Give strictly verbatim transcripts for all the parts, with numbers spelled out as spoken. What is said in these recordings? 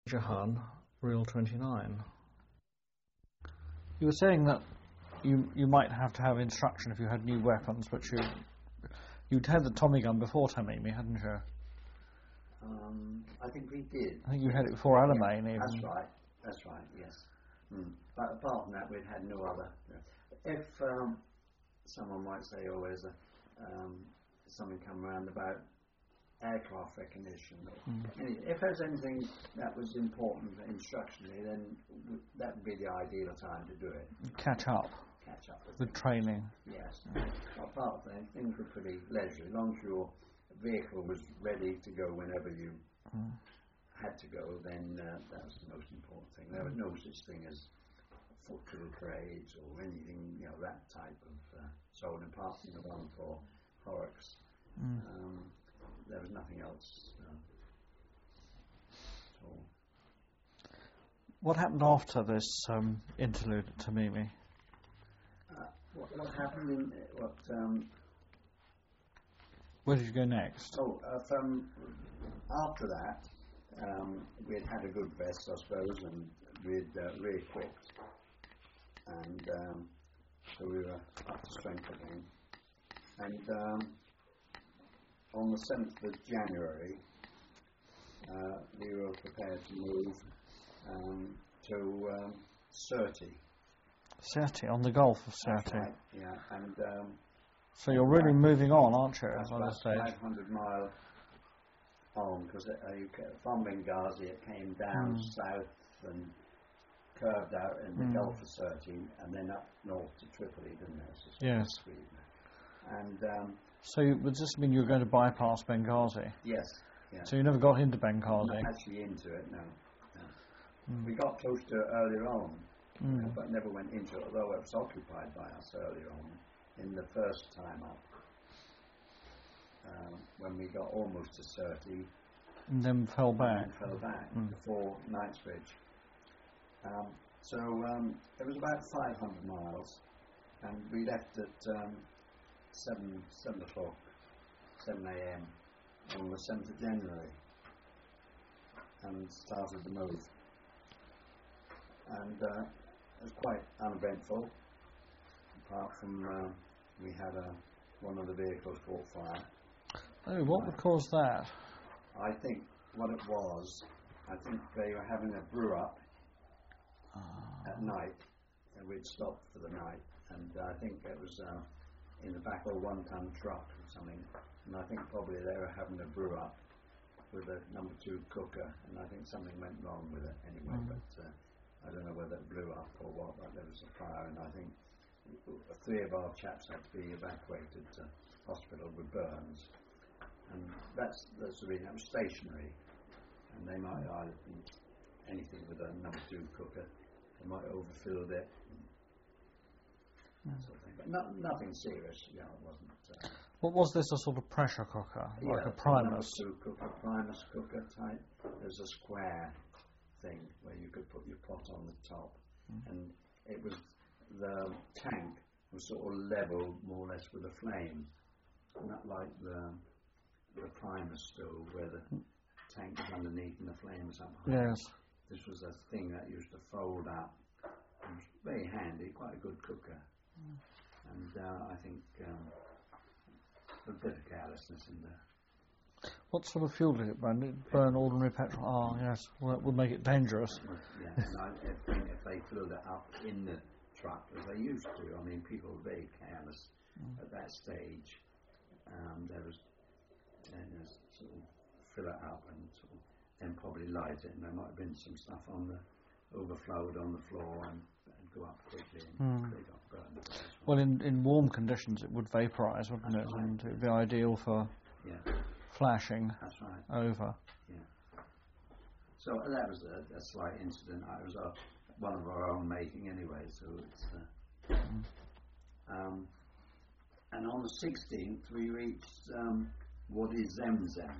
Jahan, Real twenty-nine. You were saying that you you might have to have instruction if you had new weapons, but you you'd had the Tommy gun before Tamimi, hadn't you? Um, I think we did. I think you had it before Alamein, yeah, even. That's right. That's right. Yes. Mm. But apart from that, we'd had no other. If um, someone might say, "Oh, there's a um, something come around about aircraft recognition," or Mm. any, if there's anything that was important instructionally, then w- that would be the ideal time to do it. Catch up. Catch up with The training. Yes. Apart from that, things were pretty leisurely. As long as your vehicle was ready to go whenever you Mm. had to go, then uh, that was the most important thing. There was no such thing as foot drill parades or anything, you know, that type of. Uh, so, apart from the one for Horrocks, Mm. um, there was nothing else uh, at all. What happened after this um, interlude at Tamimi? Uh, what, what happened in what? Um, Where did you go next? oh, uh, from after that, um, we had had a good rest, I suppose, and we'd uh, re-equipped, and um, so we were up to strength again. And um, on the seventh of January, uh, we were prepared to move um, to um, Sirte. Sirte, on the Gulf of That's Sirte. right, yeah, and um, So you're really moving on, aren't you, that's by about this stage? five hundred mile on, because uh, you ca- from Benghazi it came down Mm. south and curved out in the Mm. Gulf of Sirte, and then up north to Tripoli, didn't it? So Yes. Sweden. And um, So you, does this mean you were going to bypass Benghazi? yes, yeah. So you never got into Benghazi? Not actually into it, no. no. Mm. We got close to it earlier on, you know, Mm. but never went into it, although it was occupied by us earlier on in the first time up. Um, when we got almost to Sirte, And then fell back? and fell back Mm. before Knightsbridge. Um, so um, it was about five hundred miles, and we left at um, seven seven o'clock, seven a m on the seventh of January, and started the move. And uh, it was quite uneventful, apart from uh, we had a one of the vehicles caught fire. Oh, what would cause that? I think what it was, I think they were having a brew up Ah. at night, and we'd stopped for the night, and I think it was uh, in the back of a one-ton truck or something, and I think probably they were having a brew up with a number two cooker, and I think something went wrong with it anyway, Mm. but uh, I don't know whether it blew up or what, but there was a fire, and I think three of our chaps had to be evacuated to hospital with burns. And that's, that's the reason. It was stationary, and they might either anything with a number two cooker, they might have overfilled it, and that sort of thing. But no, nothing serious, you know, it wasn't. Uh, What was this, a sort of pressure cooker, like yeah, a Primus? number two cooker, Primus cooker type. There's a square thing where you could put your pot on the top, Mm. and it was the tank was sort of level more or less with the flame, not like the the Primus stove where the tank was underneath and the flame was up high. Yes. This was a thing that used to fold up. It was very handy, quite a good cooker. Mm. And uh, I think um, a bit of carelessness in there. What sort of fuel did it burn? Did it burn ordinary petrol? Oh, yes. Well, that would make it dangerous. But, yeah, and I I think if they filled it up in the truck, as they used to, I mean, people were very careless Mm. at that stage. Um, there was, and uh, sort of fill it up and sort of then probably light it, and there might have been some stuff on the overflowed on the floor and, and go up quickly, and Mm. they got burned. as Well, in, in warm conditions it would vaporise, wouldn't That's it? right. And it would be ideal for Yeah, flashing that's right. over. So uh, that was a, a slight incident. It was uh, one of our own making anyway, so it's. Uh, Mm. um, and on the sixteenth, we reached um, Wadi Zemzem,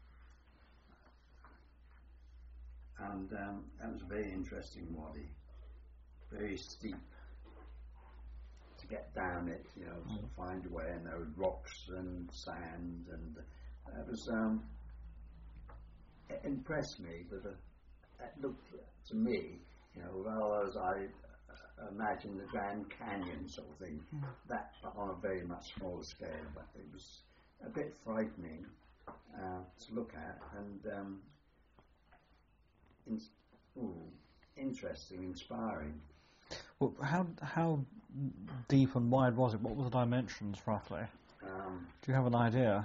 and um, that was a very interesting wadi, very steep. To get down it, you know, to Mm. find your way, and there were rocks and sand, and uh, it was. Um, it impressed me that a, it looked to me, you know, rather as I uh, imagine the Grand Canyon sort of thing, mm. that but on a very much smaller scale. But it was a bit frightening uh, to look at, and um, in, ooh, interesting, inspiring. Well, how how deep and wide was it? What were the dimensions roughly? Um, Do you have an idea?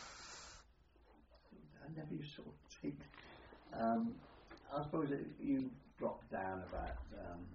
I never used to sort of take. Um, I suppose it, you drop down about um,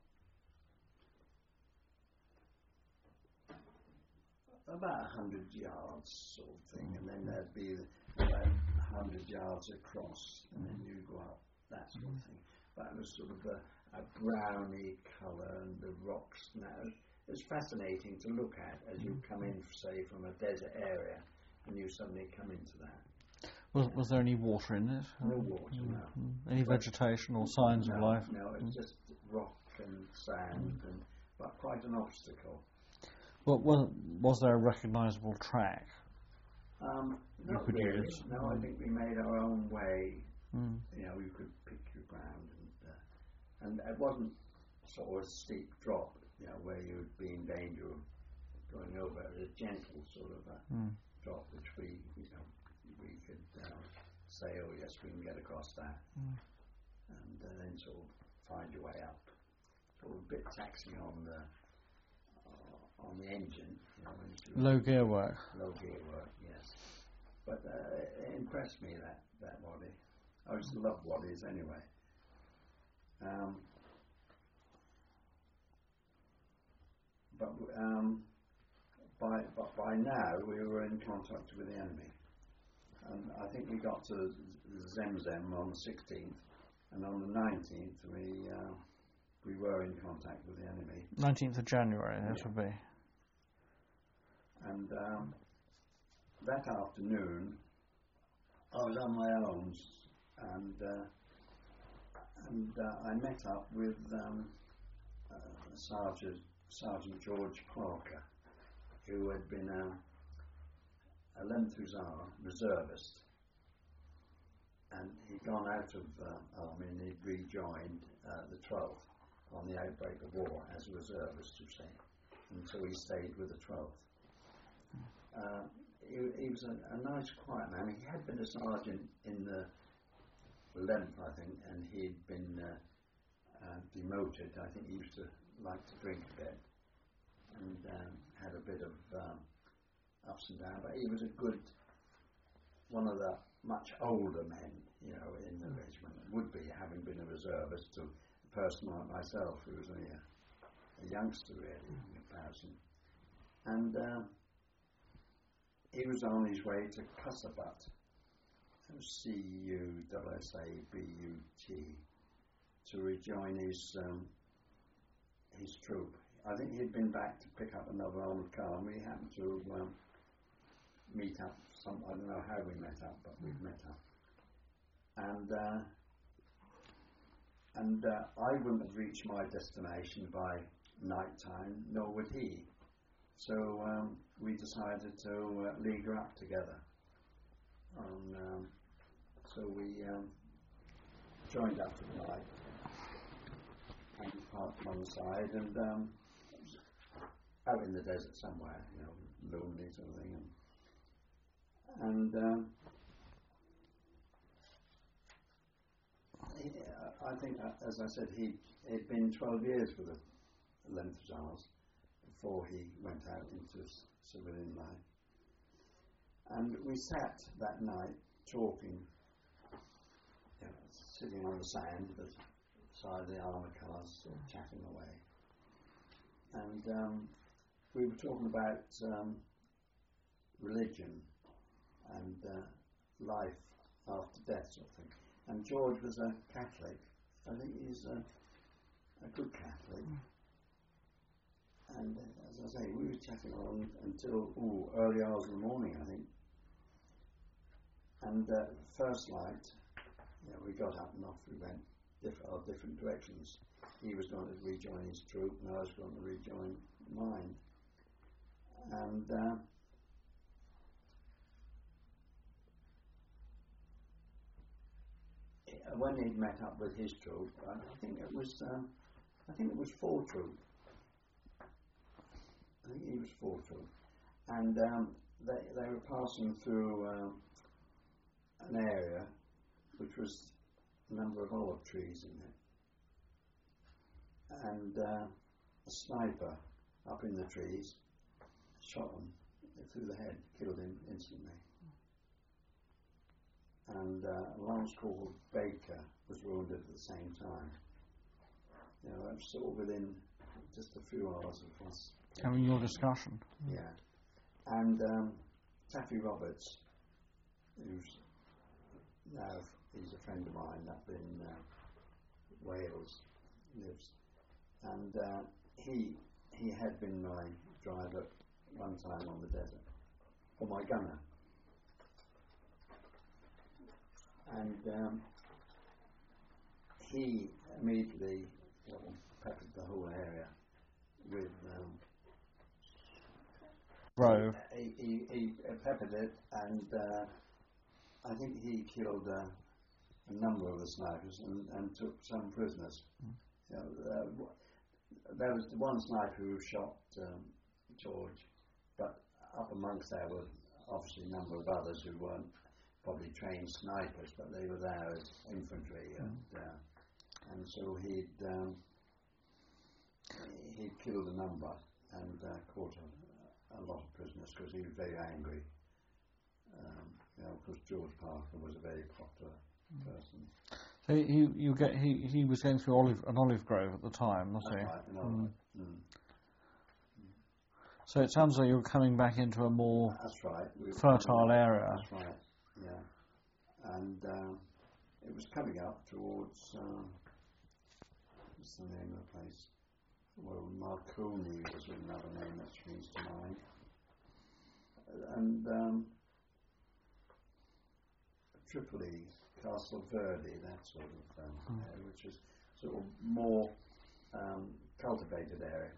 about a hundred yards, sort of thing, and then there'd be about a hundred yards across, and then you go up, that sort of thing. But it was sort of a, a browny colour, and the rocks. Now it was fascinating to look at as you come in, say, from a desert area, and you suddenly come into that. Was, was there any water in it? No water, mm-hmm. no. Any but vegetation or signs no, of life? No, it's mm. just rock and sand, mm. and but quite an obstacle. Well, was, was there a recognisable track? Um, not really. Use? No, mm. I think we made our own way. Mm. You know, you could pick your ground, and uh, and it wasn't sort of a steep drop, you know, where you would be in danger of going over. It was a gentle sort of a mm. drop, which we, you know, we could uh, say, oh yes, we can get across that, mm. and uh, then sort of find your way up. Sort of a bit taxing on the uh, on the engine, you know, low gear work. Low gear work, yes. But uh, it impressed me, that that body. I just love bodies anyway. Um, but um, by but by now we were in contact with the enemy. And I think we got to Zemzem on the sixteenth, and on the nineteenth we uh, we were in contact with the enemy. nineteenth of January, this yeah. would be. And um, that afternoon, I was on my own, and uh, and uh, I met up with um, uh, Sergeant Sergeant George Clarker, who had been a eleventh Hussar reservist, and he'd gone out of uh, army and he'd rejoined uh, the twelfth on the outbreak of war as a reservist, you say, and so he stayed with the twelfth. Uh, he, he was a, a nice, quiet man. He had been a sergeant in the eleventh, I think, and he'd been uh, uh, demoted. I think he used to like to drink a bit, and um, had a bit of um, ups and downs, but he was a good, one of the much older men, you know, in the mm. regiment, would be, having been a reservist, to a person like myself who was only a, a youngster really in comparison. And um, he was on his way to Kasabut, C U S A B U T, to rejoin his um, his troop. I think he'd been back to pick up another armoured car, and we happened to um, meet up. Some I don't know how we met up, but we met up. And uh, and uh, I wouldn't have reached my destination by night time, nor would he. So um, we decided to uh, leaguer up together. And, um, so we um, joined up for the night and parked on the side, and um, out in the desert somewhere, you know, lonely sort of thing. And, and um, he, I think, uh, as I said, he had been twelve years with the eleventh Hussars before he went out into civilian life. And we sat that night talking, you know, sitting on the sand beside the armoured cars, sort of chatting away. And um, we were talking about um, religion and uh, life after death, sort of thing. And George was a Catholic. I think he's a, a good Catholic. And uh, as I say, we were chatting on until ooh, early hours of the morning, I think. And uh, first light, you know, we got up and off we went diff- our different directions. He was going to rejoin his troop, and I was going to rejoin mine. And uh, uh, when he'd met up with his troop, I think it was, um, I think it was four troop. I think he was four troop, and um, they they were passing through um, an area which was a number of olive trees in it, and uh, a sniper up in the trees shot him through the head, killed him instantly. And uh, a Lance Corporal Baker was wounded at the same time. You know, that was sort of within just a few hours of us having your discussion. Yeah. And um, Taffy Roberts, who's now, he's a friend of mine up in uh, Wales, lives, and uh, he he had been my driver one time on the desert, or my gunner. And um, he immediately sort of peppered the whole area with um, Grove. He, he, he peppered it, and uh, I think he killed uh, a number of the snipers and, and took some prisoners. Mm. You know, uh, w- there was one sniper who shot um, George, but up amongst there were obviously a number of others who weren't probably trained snipers, but they were there as infantry, mm. and uh, and so he'd um, he'd killed a number and uh, caught a, a lot of prisoners because he was very angry. Um, you know, because George Parker was a very popular mm. person. So he you get he, he was going through olive an olive grove at the time, wasn't That's he? right, an olive. Mm. Mm. So it sounds like you're coming back into a more That's right. We fertile area. That's right. Yeah, and uh, it was coming up towards uh, what's the name of the place? Well, Marconi was another name that springs to mind, and um, Tripoli, Castle Verde, that sort of um, mm. area, which is sort of more um, cultivated area.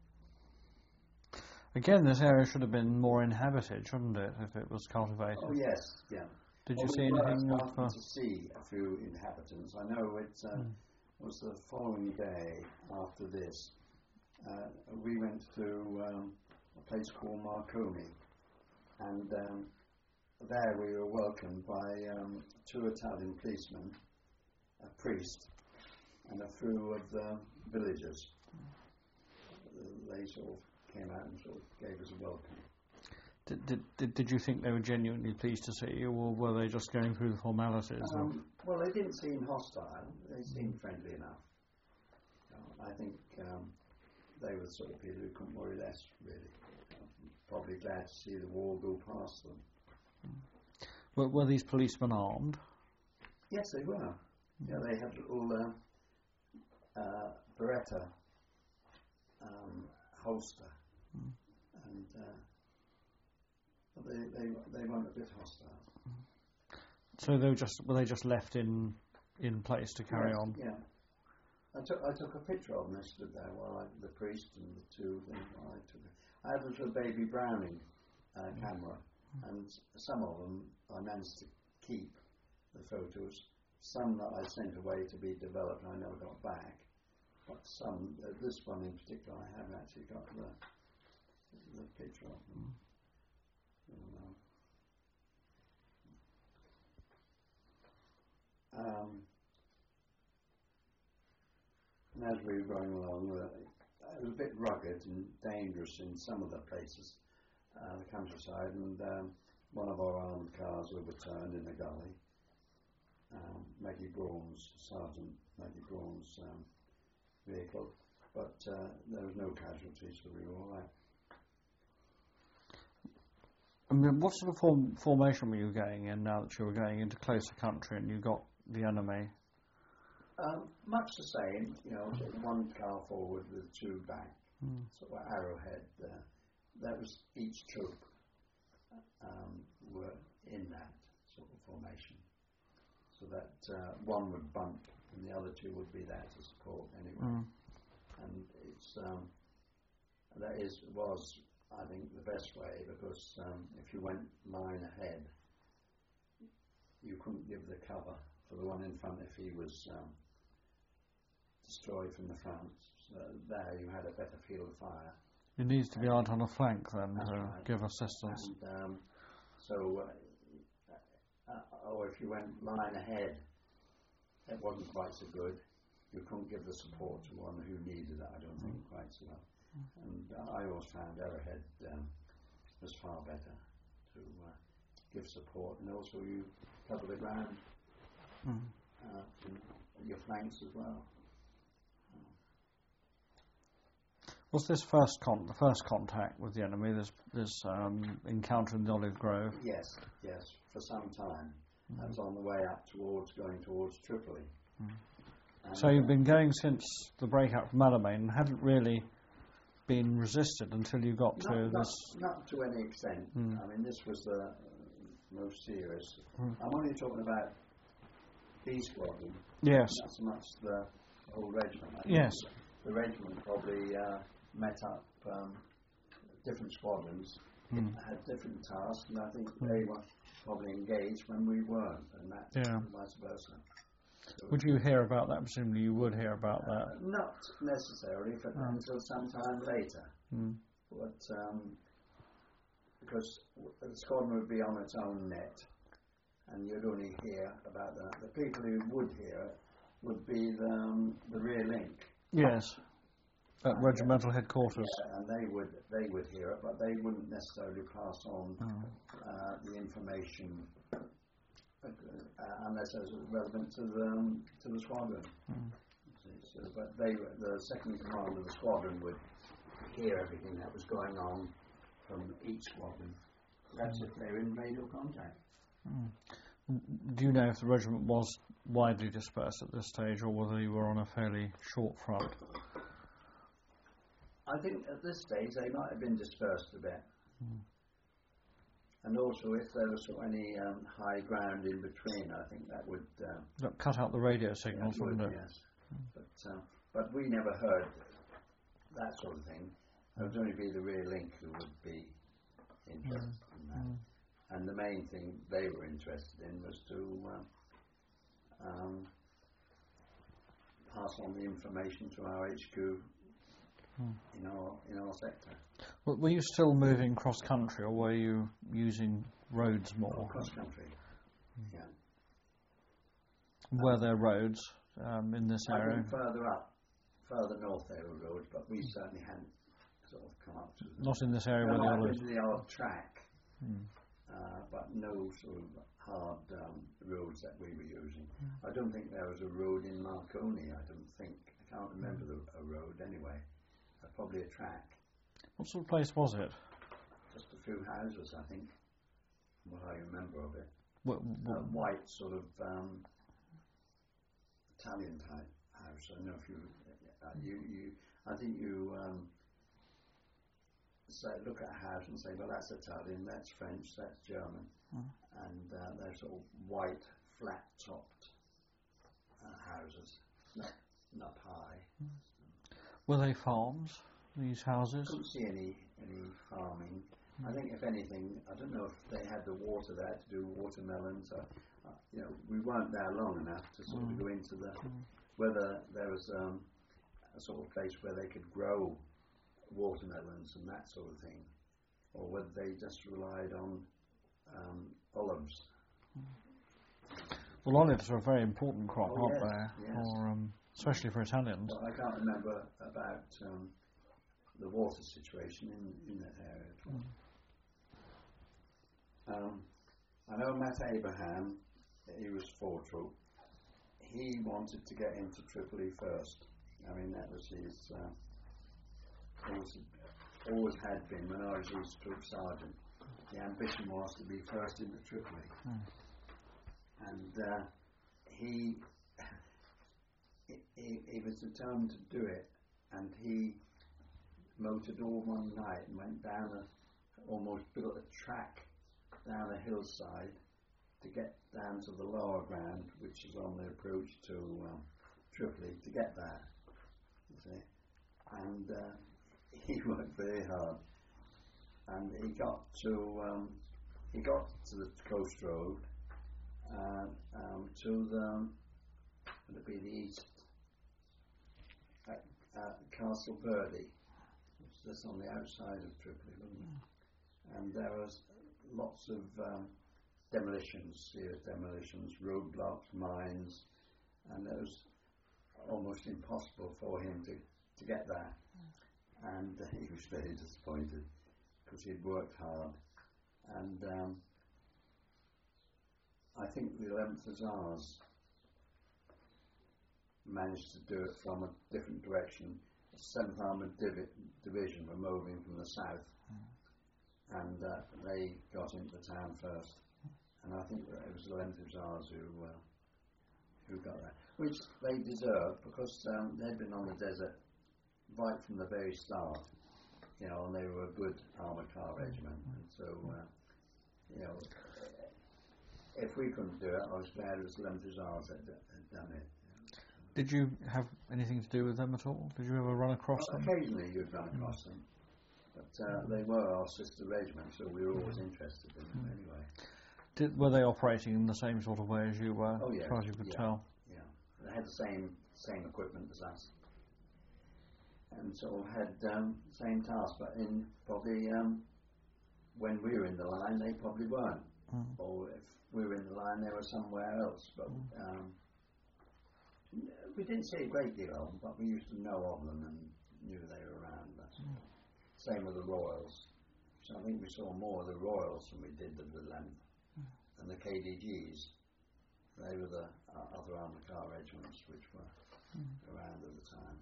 Again, this area should have been more inhabited, shouldn't it, if it was cultivated? Oh yes, yeah. Did well, you we see anything were of? Uh, to see a few inhabitants. I know it uh, mm. was the following day after this. Uh, we went to um, a place called Marconi, and um, there we were welcomed by um, two Italian policemen, a priest, and a few of the villagers. Uh, they sort of came out and sort of gave us a welcome. Did, did, did, did you think they were genuinely pleased to see you, or were they just going through the formalities? Um, well, they didn't seem hostile. They seemed friendly enough. Uh, I think um, they were the sort of people who couldn't worry less, really. Probably glad to see the war go past them. Were, were these policemen armed? Yes, they were. Mm. Yeah, they had little uh, uh, Beretta um, holster, mm. and uh, they, they they weren't a bit hostile. So they were just were they just left in in place to carry yes, on? Yeah. I took I took a picture of them. They stood there while I, the priest and the two of them. I took it. I had a little baby Browning uh, camera, mm. and some of them I managed to keep the photos. Some that I sent away to be developed, I never got back. But some, uh, this one in particular, I have actually got the the picture of them. Mm. Um, and as we were going along, uh, it was a bit rugged and dangerous in some of the places, uh, the countryside, and um, one of our armed cars overturned in the gully. Um, Maggie Braun's, Sergeant Maggie Braun's um, vehicle, but uh, there was no casualties, so we were all right. I mean, what sort of form, formation were you going in now that you were going into closer country and you got the enemy? Um, much the same, you know, sort of one car forward with two back, mm. sort of arrowhead. Uh, that was each troop um, were in that sort of formation, so that uh, one would bump and the other two would be there to support anyway. Mm. And it's um, that is was I think the best way, because um, if you went line ahead, you couldn't give the cover for the one in front if he was um, destroyed from the front. So there you had a better field of fire. It needs to be out on a flank then That's to right. give assistance. And um, so, uh, uh, or if you went line ahead, it wasn't quite so good. You couldn't give the support to one who needed it, I don't think, quite so well. And uh, I always found Arrowhead um, was far better to uh, give support, and also you cover the ground Mm. uh, and your flanks as well. Was this first con- the first contact with the enemy, this, this um, encounter in the Olive Grove? Yes, yes, for some time. Mm. I was on the way up towards, going towards Tripoli. Mm. So you've been going since the breakout from Alamein and hadn't really been resisted until you got not, to not, this... Not to any extent. Mm. I mean, this was the uh, most serious. Mm. I'm only talking about B Squadron. Yes. Not so much the whole regiment. I think yes. The regiment probably uh, met up um, different squadrons, mm. had different tasks, and I think mm. they were probably engaged when we weren't, and that yeah. vice versa. So would you hear about that? Presumably you would hear about uh, that. Not necessarily, but mm. until some time later. Mm. But um, because the squadron would be on its own net, and you'd only hear about that. The people who would hear it would be the, um, the rear link. Yes, at and regimental headquarters. Yeah, and they would they would hear it, but they wouldn't necessarily pass on mm. uh, the information uh, unless it was relevant to the um, to the squadron. Mm. So, but they, the second command of the squadron, would hear everything that was going on from each squadron. That's if they were in radio contact. Mm. Do you know if the regiment was widely dispersed at this stage, or whether you were on a fairly short front? I think at this stage they might have been dispersed a bit. Mm. And also if there was any um, high ground in between, I think that would... Um, that cut out the radio signals, yeah, wouldn't would, it? Yes. Mm. But, um, but we never heard that sort of thing. It would only be the rear link who would be interested mm. in that. Mm. And the main thing they were interested in was to uh, um, pass on the information to our H Q mm. in our in our sector. Well, were you still moving cross country, or were you using roads more? Oh, cross country, mm. yeah. Were there roads um, in this I area? think further up, further north there were roads, but we certainly hadn't sort of come up to them. Not in this area there where might the have been the odd track. Mm. Uh, but no sort of hard um, roads that we were using. Mm. I don't think there was a road in Marconi, I don't think. I can't remember the, a road anyway. Uh, probably a track. What sort of place was it? Just a few houses, I think, from what I remember of it. What, what? A white sort of um, Italian type house. I don't know if you, uh, you, you I think you um, say, look at a house and say, well, that's Italian, that's French, that's German, mm. and uh, they're sort of white, flat-topped uh, houses, not not high. Mm. Were they farms, these houses? I couldn't see any any farming. Mm. I think, if anything, I don't know if they had the water there to do watermelons. Or, uh, you know, we weren't there long enough to sort mm. of go into the mm. whether there was um, a sort of place where they could grow watermelons and that sort of thing, or whether they just relied on um, olives. Well, olives are a very important crop, oh, aren't yes, they? Yes. For, um, especially for Italians. Well, I can't remember about um, the water situation in, in that area at all. Mm. Um, I know Matt Abraham, he was four troop. He wanted to get into Tripoli first. I mean, that was his... Uh, Always, always had been when I was his troop sergeant. The ambition was to be first into Tripoli, mm. and uh, he, he he was determined to do it. And he motored all one night and went down a, almost built a track down a hillside to get down to the lower ground, which is on the approach to um, Tripoli, to get there. You see, and. Uh, He worked very hard, and he got to um, he got to the coast road, uh, um, to the, would it be the east, at, at Castle Verde, which is on the outside of Tripoli, wasn't it? And there was lots of um, demolitions, serious demolitions, roadblocks, mines, and it was almost impossible for him to, to get there. And uh, he was very disappointed because he'd worked hard. And um, I think the eleventh Hussars managed to do it from a different direction. The seventh Armoured Divi- Division were moving from the south, mm. and uh, they got into the town first. And I think that it was the eleventh Hussars who uh, who got that, which they deserved because um, they'd been on the desert right from the very start, you know, and they were a good armoured car regiment. And so, uh, you know, if we couldn't do it, I was glad it was the eleventh Hussars that had done it. Did you have anything to do with them at all? Did you ever run across well, them? Occasionally you'd run across mm. them, but uh, they were our sister regiment, so we were always interested in them mm. anyway. Did, were they operating in the same sort of way as you were, oh, yeah. as far as you could yeah. tell? Yeah, they had the same same equipment as us, and sort of had um, same tasks, but in probably um, when we were in the line, they probably weren't, mm. or if we were in the line, they were somewhere else. But um, we didn't see a great deal of them, but we used to know of them and knew they were around. That's mm. Same with the Royals. So I think we saw more of the Royals than we did of the Length. Mm. And the K D Gs. They were the uh, other armoured car regiments which were mm. around at the time.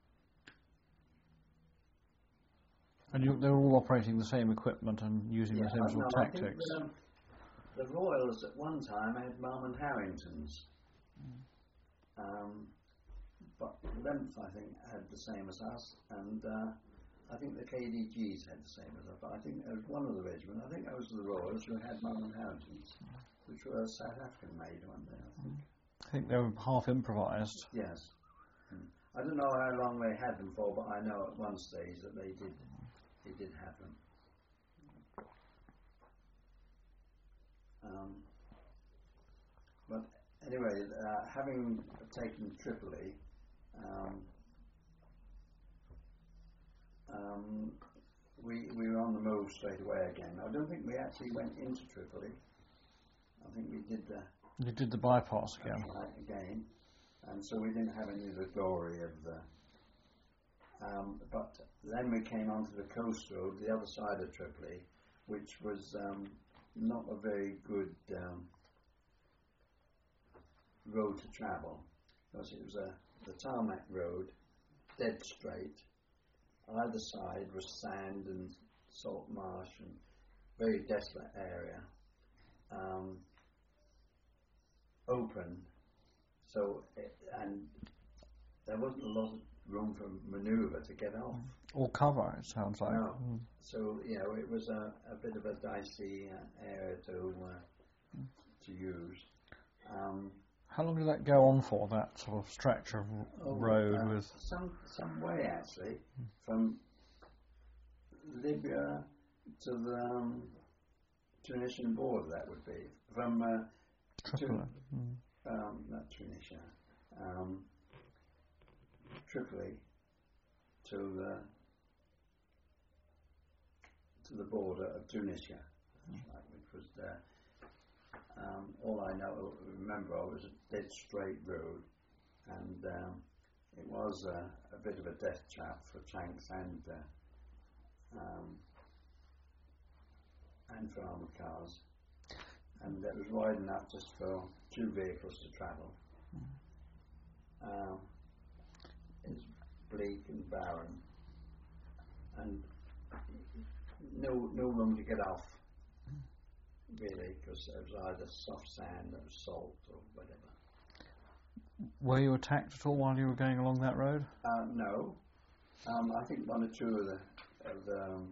And you, they were all operating the same equipment and using yeah, the same sort no, of tactics? I think the, um, the Royals at one time had Marmon Harringtons. Mm. Um, but Length, I think, had the same as us, and uh, I think the K D Gs had the same as us. But I think there was one of the regiment, I think that was the Royals, who had Marmon Harringtons, which were South African made, weren't they? I think. I think they were half improvised. Yes. Hmm. I don't know how long they had them for, but I know at one stage that they did. They did have them. Um, but anyway, uh, having taken Tripoli, um, um, we we were on the move straight away again. I don't think we actually went into Tripoli. I think we did the. You did the bypass again. Right, again, and so we didn't have any of the glory of the. Um, but then we came onto the coast road, the other side of Tripoli, which was um, not a very good um, road to travel, because it was a the tarmac road, dead straight. Either side was sand and salt marsh and very desolate area, um, open. So it, and there wasn't a lot of room for manoeuvre to get off. Or cover, it sounds like. No. Mm. So, you know, it was a, a bit of a dicey uh, area to uh, mm. to use. Um, How long did that go on for, that sort of stretch of oh, road uh, with... Some, some way, actually, mm. from Libya to the um, Tunisian border, that would be. From... Uh, Tripoli. To, mm. um, not Tunisia. Um, Tripoli to the to the border of Tunisia, mm. right, which was there. Um, all I know, remember, I was a dead straight road, and um, it was a, a bit of a death trap for tanks and uh, um, and for armoured cars, and it was wide enough just for two vehicles to travel. Mm. Um, It's bleak and barren, and no no room to get off, really, because it was either soft sand or salt or whatever. Were you attacked at all while you were going along that road? Uh, no, um, I think one or two of the, of the um,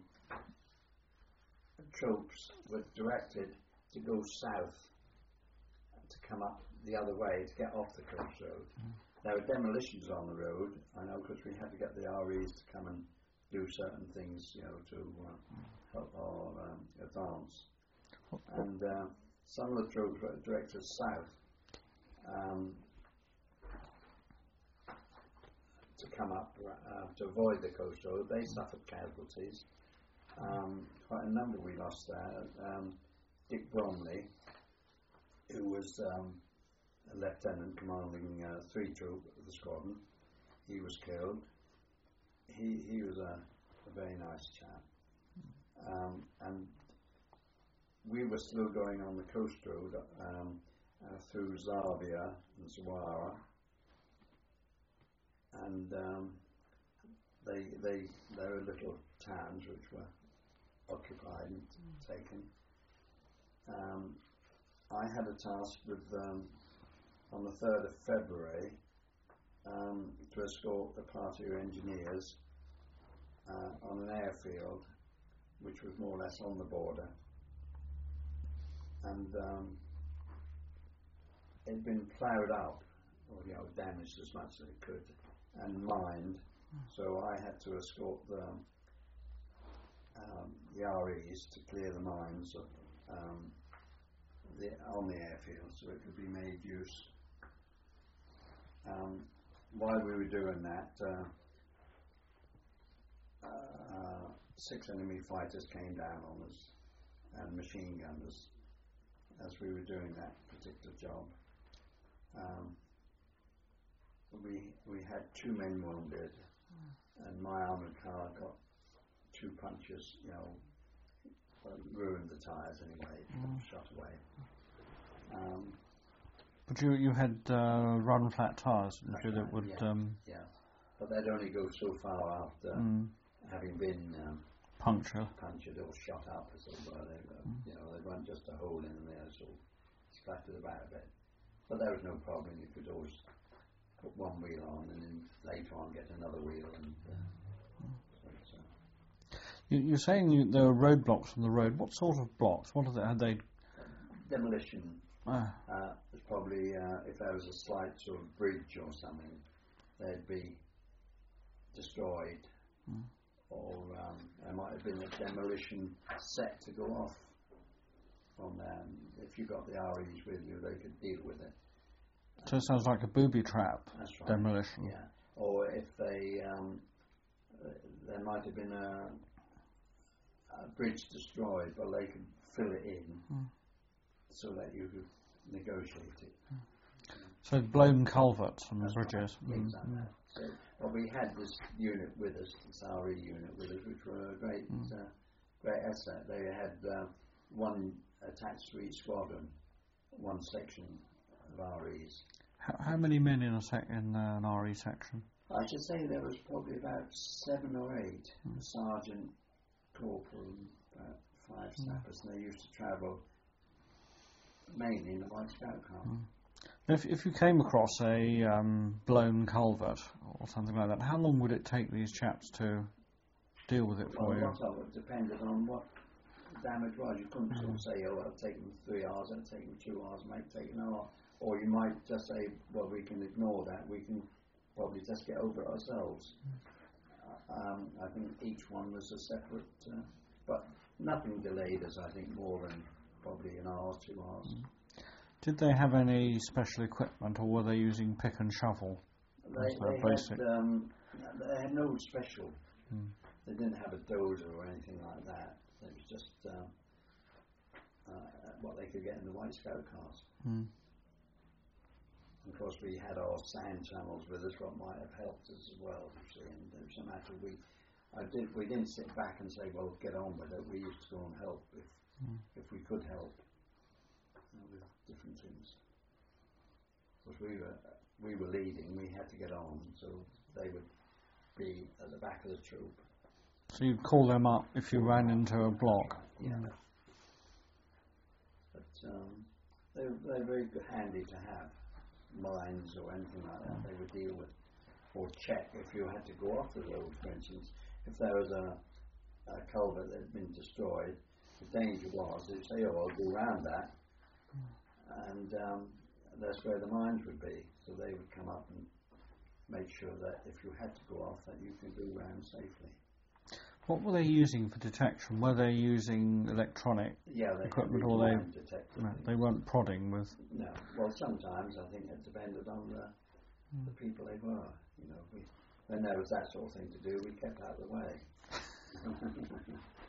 troops were directed to go south, to come up the other way to get off the coast road. Mm. There were demolitions on the road, I know, because we had to get the R Es to come and do certain things, you know, to uh, help our um, advance. And uh, some of the troops were directed south um, to come up uh, to avoid the coast road. They suffered casualties. Um, quite a number we lost there. Um, Dick Bromley, who was um, a lieutenant commanding uh, three troop of the squadron, he was killed. He he was a, a very nice chap. Um, and we were still going on the coast road um, uh, through Zabia and Zawara, and um, they they there were little towns which were occupied and taken. Um, I had a task with um, on the third of February um, to escort the party of engineers uh, on an airfield which was more or less on the border, and um, it had been ploughed up, or you know, damaged as much as it could, and mined. So I had to escort the um, the R Es to clear the mines of, um, the, on the airfield, so it could be made use. Um, while we were doing that, uh, uh, six enemy fighters came down on us, and machine gunners, as we were doing that particular job. Um, we we had two men wounded, and my armoured car got two punches, you know, well, ruined the tyres anyway, mm. shot away. Um, but you you had uh, run flat tyres, didn't you, right, that would... Yeah, um, yeah, but they'd only go so far after mm. having been um, punctured. punctured or shot up, as it were. They, uh, mm. You know, they weren't just a hole in there, so splattered about a bit. But there was no problem. You could always put one wheel on and then later on get another wheel. And uh, so, so. You, you're saying you, there were roadblocks on the road. What sort of blocks? What are they? Had they? Demolition. Ah. Uh, it's probably uh, if there was a slight sort of bridge or something, they'd be destroyed, mm. or um, there might have been a demolition set to go off on them. If you got the R Es with you, they could deal with it. So it sounds like a booby trap. That's right. Demolition. Yeah. Or if they, um, uh, there might have been a, a bridge destroyed, but they could fill it in mm. so that you could negotiate it. Mm. So blown culverts and That's bridges. Right. Things like that. So, well, we had this unit with us, this R E unit with us, which were a great, mm. uh, great asset. They had uh, one attached to each squadron, one section of R Es. How, how many men in a sec in uh, an R E section? I should say there was probably about seven or eight, mm. a sergeant, corporal, and about five snappers, mm. and they used to travel mainly in the White Scout car. Mm. If, if you came across a um, blown culvert or something like that, how long would it take these chaps to deal with it for well, you? What of it depended on what damage was. You couldn't mm. sort of say, oh, it'll take them three hours, it'll take them two hours, it might take an hour. Or you might just say, well, we can ignore that, we can probably just get over it ourselves. Mm. Um, I think each one was a separate, uh, but nothing delayed us, I think, more than probably an hour, two hours. Mm. Did they have any special equipment, or were they using pick and shovel? They, they, had, um, they had no special. Mm. They didn't have a dozer or anything like that. It was just um, uh, what they could get in the White Scout cars. Mm. Of course, we had our sand channels with us, what might have helped us as well, you see, and it was a matter we, I did, we didn't sit back and say, well, get on with it. We used to go and help if, mm. if we could help uh, with different things. Because we were, we were leading, we had to get on, so they would be at the back of the troop. So you'd call them up if you call ran into a block? Yeah. Mm. But um, they, they're very good, handy to have. Mines or anything like that, they would deal with or check if you had to go off the road, for instance. If there was a, a culvert that had been destroyed, the danger was they'd say, oh, I'll go around that, and um, that's where the mines would be. So they would come up and make sure that if you had to go off, that you could go around safely. What were they using for detection? Were they using electronic Yeah, they equipment, could or they line detect no, things. they weren't prodding with? No. Well, sometimes I think it depended on the, Mm. the people they were. You know, we, when there was that sort of thing to do, we kept out of the way.